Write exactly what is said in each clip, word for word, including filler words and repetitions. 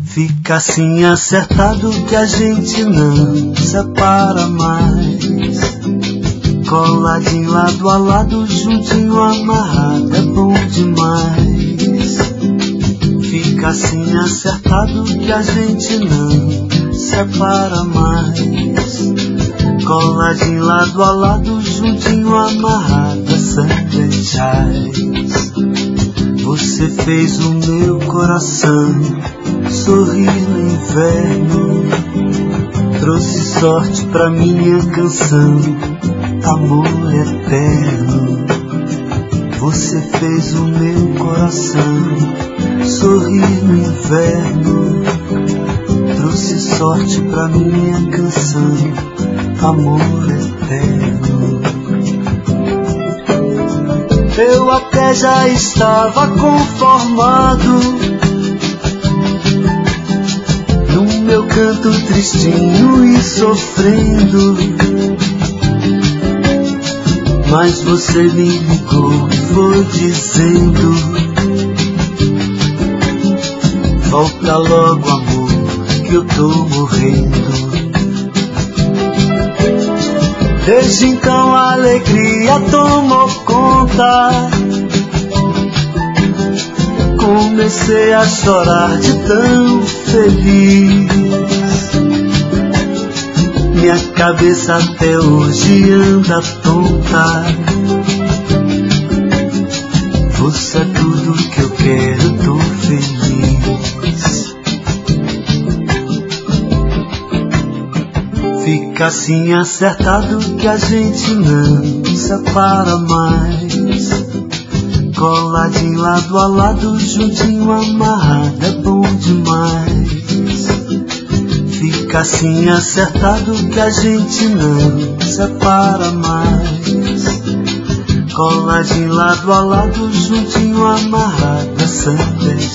Fica assim acertado que a gente não separa mais. Coladinho lado a lado, juntinho amarrado, é bom demais. Fica assim acertado que a gente não separa mais. Coladinho lado a lado, juntinho amarrado, é Sunday. Você fez o meu coração sorrir no inverno, trouxe sorte pra minha canção, amor eterno. Você fez o meu coração sorrir no inverno, trouxe sorte pra minha canção, amor eterno. Eu até já estava conformado no meu canto tristinho e sofrendo, mas você me ligou e foi dizendo: volta logo, amor, que eu tô morrendo. Desde então a alegria tomou conta, comecei a chorar de tão feliz. Minha cabeça até hoje anda tonta. Você é tudo que eu quero, tô feliz. Fica assim acertado que a gente não separa mais. Coladinho lado a lado, juntinho amarrado, é bom demais. Fica assim acertado que a gente não separa mais. Coladinho lado a lado, juntinho amarrado, é Sunday.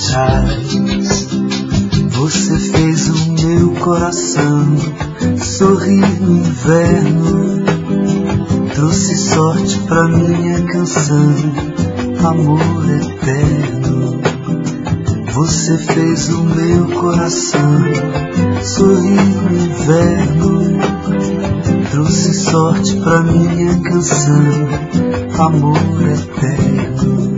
Você fez o meu coração sorrir no inverno, trouxe sorte pra minha canção, amor eterno. Você fez o meu coração sorrir no inverno, trouxe sorte pra minha canção, amor eterno.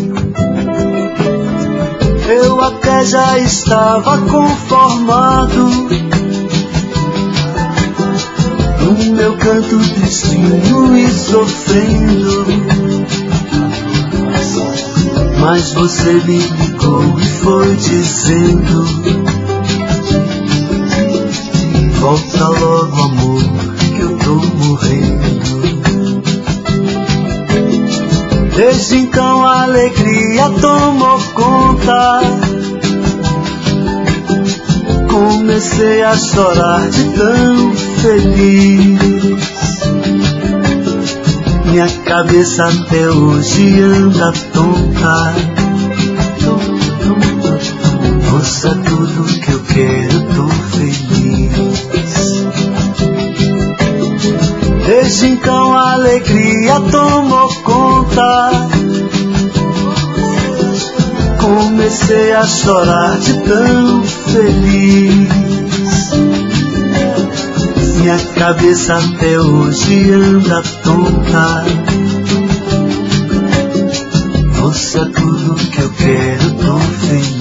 Eu até já estava conformado no meu canto tristinho e sofrendo, mas você me ligou e foi dizendo: volta logo, amor, que eu tô morrendo. Desde então a alegria tomou conta, comecei a chorar de tão feliz. Minha cabeça até hoje anda tonta. Você é tudo que eu quero, tô feliz. Desde então a alegria tomou conta, comecei a chorar de tão feliz. Minha cabeça até hoje anda tonta. Você é tudo que eu quero, tô feliz.